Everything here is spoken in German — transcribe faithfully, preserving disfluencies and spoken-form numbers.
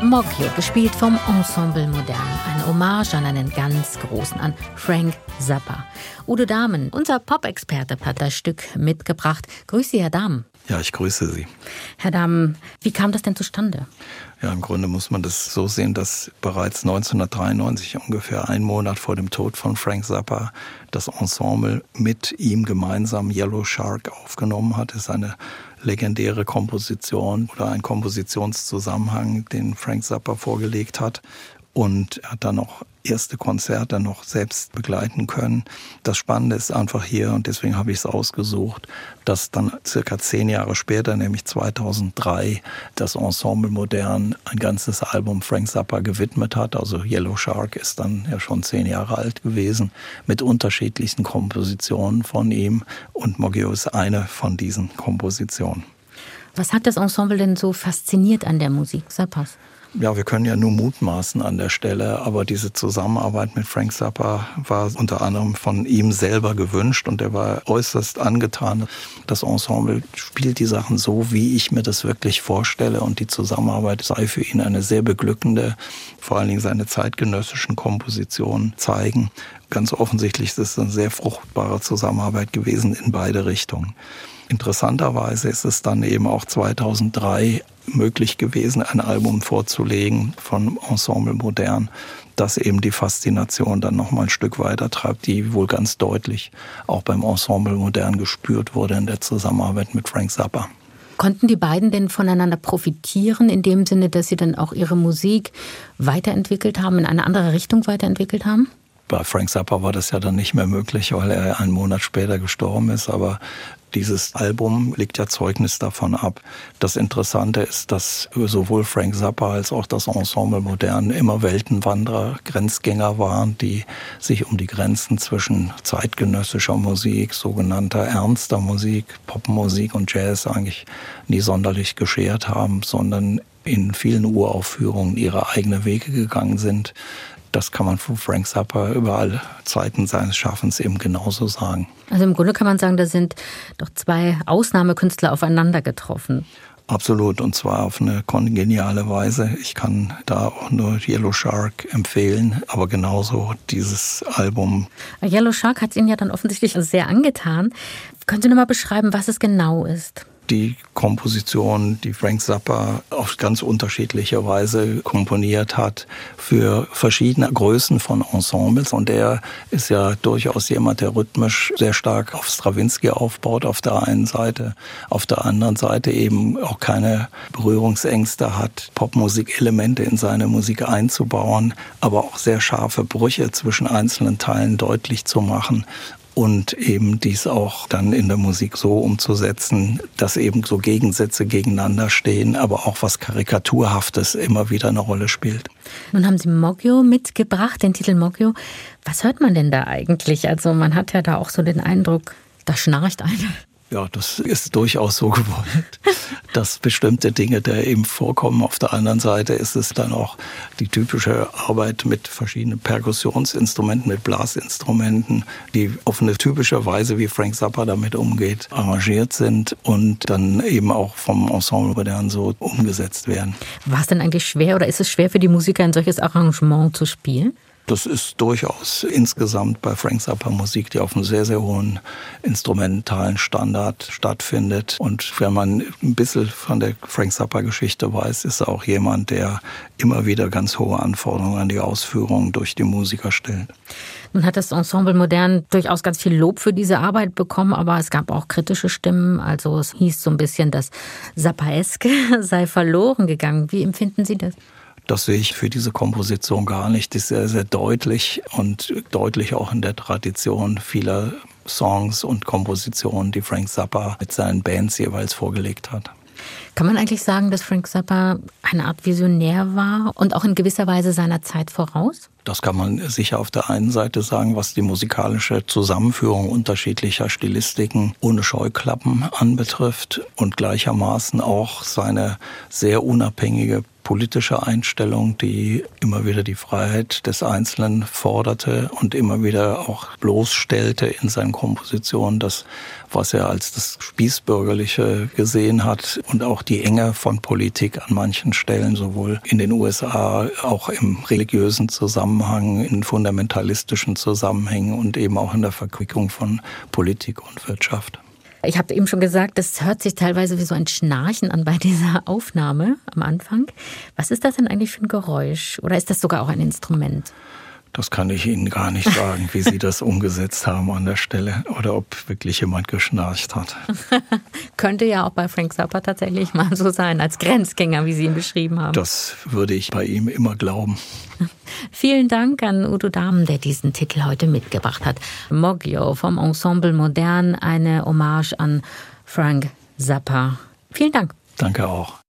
Moggio, gespielt vom Ensemble Modern. Eine Hommage an einen ganz Großen, an Frank Zappa. Udo Dahmen, unser Pop-Experte, hat das Stück mitgebracht. Grüße Sie, Herr Dahmen. Ja, ich grüße Sie. Herr Dahmen, wie kam das denn zustande? Ja, im Grunde muss man das so sehen, dass bereits neunzehnhundertdreiundneunzig, ungefähr einen Monat vor dem Tod von Frank Zappa, das Ensemble mit ihm gemeinsam Yellow Shark aufgenommen hat. Das ist eine legendäre Komposition oder ein Kompositionszusammenhang, den Frank Zappa vorgelegt hat. Und er hat dann auch erste Konzerte noch selbst begleiten können. Das Spannende ist einfach hier, und deswegen habe ich es ausgesucht, dass dann circa zehn Jahre später, nämlich zweitausenddrei, das Ensemble Modern ein ganzes Album Frank Zappa gewidmet hat. Also Yellow Shark ist dann ja schon zehn Jahre alt gewesen, mit unterschiedlichsten Kompositionen von ihm. Und Moggio ist eine von diesen Kompositionen. Was hat das Ensemble denn so fasziniert an der Musik Zappas? Ja, wir können ja nur mutmaßen an der Stelle, aber diese Zusammenarbeit mit Frank Zappa war unter anderem von ihm selber gewünscht und er war äußerst angetan. Das Ensemble spielt die Sachen so, wie ich mir das wirklich vorstelle, und die Zusammenarbeit sei für ihn eine sehr beglückende. Vor allen Dingen seine zeitgenössischen Kompositionen zeigen. Ganz offensichtlich ist es eine sehr fruchtbare Zusammenarbeit gewesen in beide Richtungen. Interessanterweise ist es dann eben auch zweitausenddrei möglich gewesen, ein Album vorzulegen von Ensemble Modern, das eben die Faszination dann noch mal ein Stück weiter treibt, die wohl ganz deutlich auch beim Ensemble Modern gespürt wurde in der Zusammenarbeit mit Frank Zappa. Konnten die beiden denn voneinander profitieren, in dem Sinne, dass sie dann auch ihre Musik weiterentwickelt haben, in eine andere Richtung weiterentwickelt haben? Bei Frank Zappa war das ja dann nicht mehr möglich, weil er einen Monat später gestorben ist, aber dieses Album legt ja Zeugnis davon ab. Das Interessante ist, dass sowohl Frank Zappa als auch das Ensemble Modern immer Weltenwanderer, Grenzgänger waren, die sich um die Grenzen zwischen zeitgenössischer Musik, sogenannter ernster Musik, Popmusik und Jazz eigentlich nie sonderlich geschert haben, sondern in vielen Uraufführungen ihre eigenen Wege gegangen sind. Das kann man von Frank Zappa über alle Zeiten seines Schaffens eben genauso sagen. Also im Grunde kann man sagen, da sind doch zwei Ausnahmekünstler aufeinander getroffen. Absolut, und zwar auf eine kongeniale Weise. Ich kann da auch nur Yellow Shark empfehlen, aber genauso dieses Album. Yellow Shark hat es Ihnen ja dann offensichtlich sehr angetan. Können Sie noch mal beschreiben, was es genau ist? Die Komposition, die Frank Zappa auf ganz unterschiedliche Weise komponiert hat für verschiedene Größen von Ensembles. Und er ist ja durchaus jemand, der rhythmisch sehr stark auf Stravinsky aufbaut auf der einen Seite, auf der anderen Seite eben auch keine Berührungsängste hat, Popmusik-Elemente in seine Musik einzubauen, aber auch sehr scharfe Brüche zwischen einzelnen Teilen deutlich zu machen. Und eben dies auch dann in der Musik so umzusetzen, dass eben so Gegensätze gegeneinander stehen, aber auch was Karikaturhaftes immer wieder eine Rolle spielt. Nun haben Sie Moggio mitgebracht, den Titel Moggio. Was hört man denn da eigentlich? Also man hat ja da auch so den Eindruck, da schnarcht einer. Ja, das ist durchaus so gewollt, dass bestimmte Dinge da eben vorkommen. Auf der anderen Seite ist es dann auch die typische Arbeit mit verschiedenen Perkussionsinstrumenten, mit Blasinstrumenten, die auf eine typische Weise, wie Frank Zappa damit umgeht, arrangiert sind und dann eben auch vom Ensemble Modern so umgesetzt werden. War es denn eigentlich schwer oder ist es schwer für die Musiker, ein solches Arrangement zu spielen? Das ist durchaus insgesamt bei Frank Zappa Musik, die auf einem sehr, sehr hohen instrumentalen Standard stattfindet. Und wenn man ein bisschen von der Frank Zappa Geschichte weiß, ist er auch jemand, der immer wieder ganz hohe Anforderungen an die Ausführung durch die Musiker stellt. Nun hat das Ensemble Modern durchaus ganz viel Lob für diese Arbeit bekommen, aber es gab auch kritische Stimmen. Also es hieß so ein bisschen, das Zappaeske sei verloren gegangen. Wie empfinden Sie das? Das sehe ich für diese Komposition gar nicht. Das ist sehr, sehr deutlich und deutlich auch in der Tradition vieler Songs und Kompositionen, die Frank Zappa mit seinen Bands jeweils vorgelegt hat. Kann man eigentlich sagen, dass Frank Zappa eine Art Visionär war und auch in gewisser Weise seiner Zeit voraus? Das kann man sicher auf der einen Seite sagen, was die musikalische Zusammenführung unterschiedlicher Stilistiken ohne Scheuklappen anbetrifft und gleichermaßen auch seine sehr unabhängige politische Einstellung, die immer wieder die Freiheit des Einzelnen forderte und immer wieder auch bloßstellte in seinen Kompositionen, das, was er als das Spießbürgerliche gesehen hat und auch die Enge von Politik an manchen Stellen, sowohl in den U S A, auch im religiösen Zusammenhang, in fundamentalistischen Zusammenhängen und eben auch in der Verquickung von Politik und Wirtschaft. Ich habe eben schon gesagt, das hört sich teilweise wie so ein Schnarchen an bei dieser Aufnahme am Anfang. Was ist das denn eigentlich für ein Geräusch? Oder ist das sogar auch ein Instrument? Das kann ich Ihnen gar nicht sagen, wie Sie das umgesetzt haben an der Stelle oder ob wirklich jemand geschnarcht hat. Könnte ja auch bei Frank Zappa tatsächlich mal so sein, als Grenzgänger, wie Sie ihn beschrieben haben. Das würde ich bei ihm immer glauben. Vielen Dank an Udo Dahmen, der diesen Titel heute mitgebracht hat. Moggio vom Ensemble Modern, eine Hommage an Frank Zappa. Vielen Dank. Danke auch.